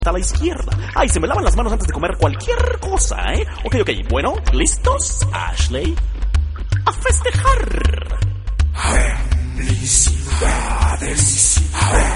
a la izquierda. Ay, se me lavan las manos antes de comer cualquier cosa, ¿eh? Ok, bueno, ¿listos, Ashley? ¡A festejar! Felicidades.